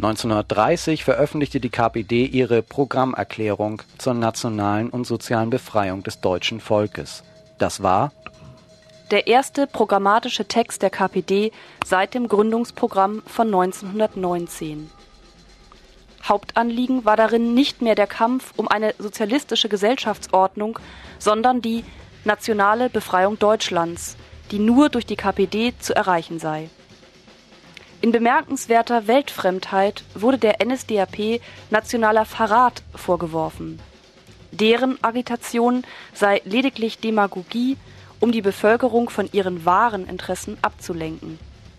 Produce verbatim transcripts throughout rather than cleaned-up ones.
neunzehnhundertdreißig veröffentlichte die K P D ihre Programmerklärung zur nationalen und sozialen Befreiung des deutschen Volkes. Das war der erste programmatische Text der K P D seit dem Gründungsprogramm von neunzehnhundertneunzehn. Hauptanliegen war darin nicht mehr der Kampf um eine sozialistische Gesellschaftsordnung, sondern die nationale Befreiung Deutschlands, die nur durch die K P D zu erreichen sei. In bemerkenswerter Weltfremdheit wurde der N S D A P nationaler Verrat vorgeworfen. Deren Agitation sei lediglich Demagogie, um die Bevölkerung von ihren wahren Interessen abzulenken.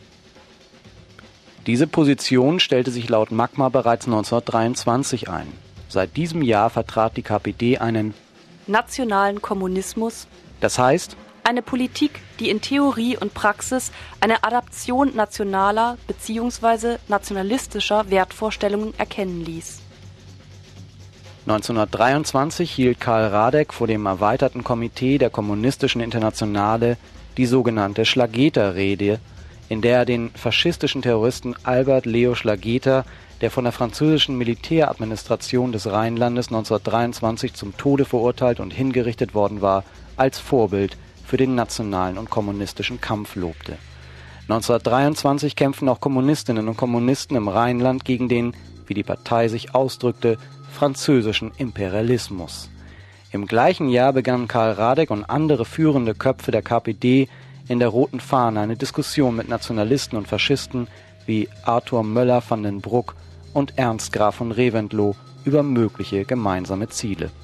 Diese Position stellte sich laut Magma bereits neunzehnhundertdreiundzwanzig ein. Seit diesem Jahr vertrat die K P D einen nationalen Kommunismus, das heißt eine Politik, die in Theorie und Praxis eine Adaption nationaler bzw. nationalistischer Wertvorstellungen erkennen ließ. neunzehnhundertdreiundzwanzig hielt Karl Radek vor dem erweiterten Komitee der Kommunistischen Internationale die sogenannte Schlageter-Rede, in der er den faschistischen Terroristen Albert Leo Schlageter, der von der französischen Militäradministration des Rheinlandes neunzehnhundertdreiundzwanzig zum Tode verurteilt und hingerichtet worden war, als Vorbild für den nationalen und kommunistischen Kampf lobte. neunzehnhundertdreiundzwanzig kämpften auch Kommunistinnen und Kommunisten im Rheinland gegen den, wie die Partei sich ausdrückte, französischen Imperialismus. Im gleichen Jahr begannen Karl Radek und andere führende Köpfe der K P D in der Roten Fahne eine Diskussion mit Nationalisten und Faschisten wie Arthur Möller van den Bruck und Ernst Graf von Reventlow über mögliche gemeinsame Ziele.